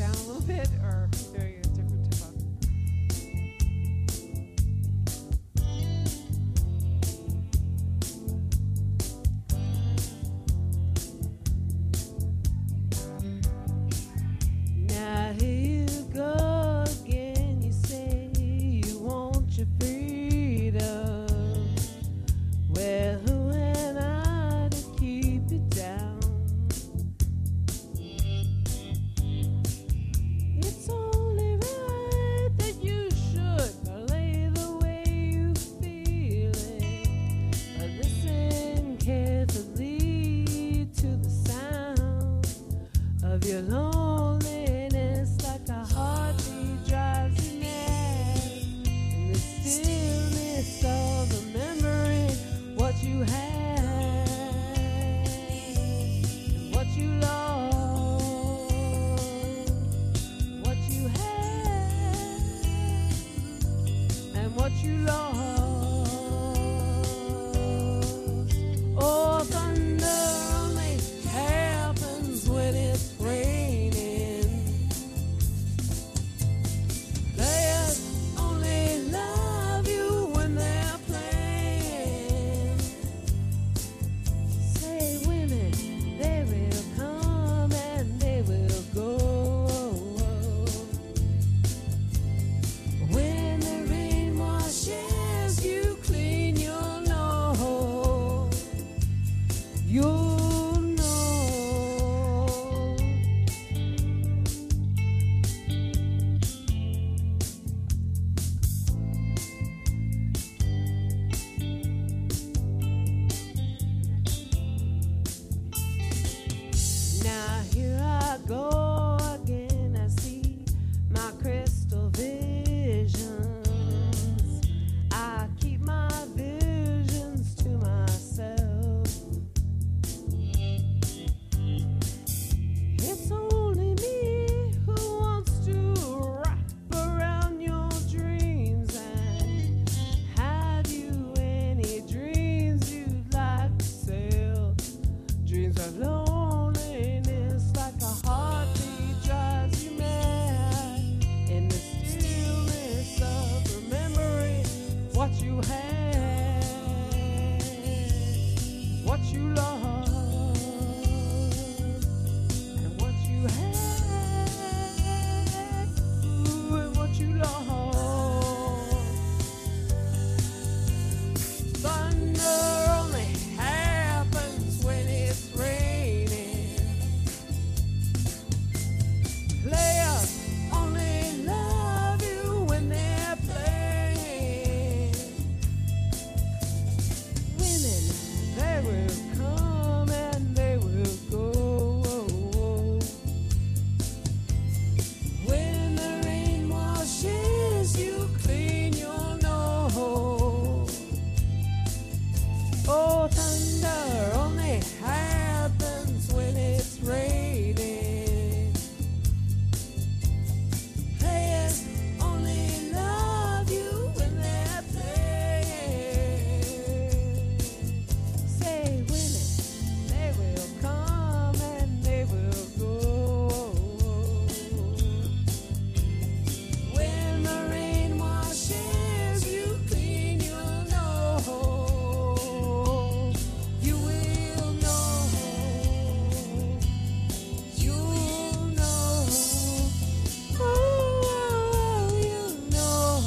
down a little bit, or doing a different tempo? Now here you go again. You say you want your freedom. Well, who am I to keep you down? It's only right that you should play the way you feel it. But listen carefully to the sound of your loneliness, like a heartbeat drives you mad. In the stillness of remembering what you had and what you lost, what you had and what you lost. Oh, thunder only happens when it's raining. Players only love you when they're playing. Say women, they will come and they will go. When the rain washes you clean, you'll know. You'll know. Now here I go again. I see my crystal visions. I keep my visions to myself. It's only me who wants to wrap around your dreams and have you any dreams you'd like to sell. Dreams of loneliness, like a heartbeat drives you mad. In the stillness of remembering what you had, what you lost, and what you had, ooh, and what you lost. Thunder only happens when it's raining. Players only love you when they're playing. Women, they will come and they will go. When the rain washes you clean, you'll know. Oh, thunder only happens when it's raining. Players only love you when they're playing. Say women, they will come and they will go. When the rain washes you clean, you'll know. You will know. You'll know. Oh, you know.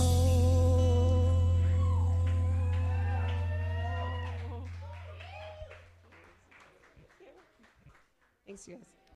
Thanks, you guys.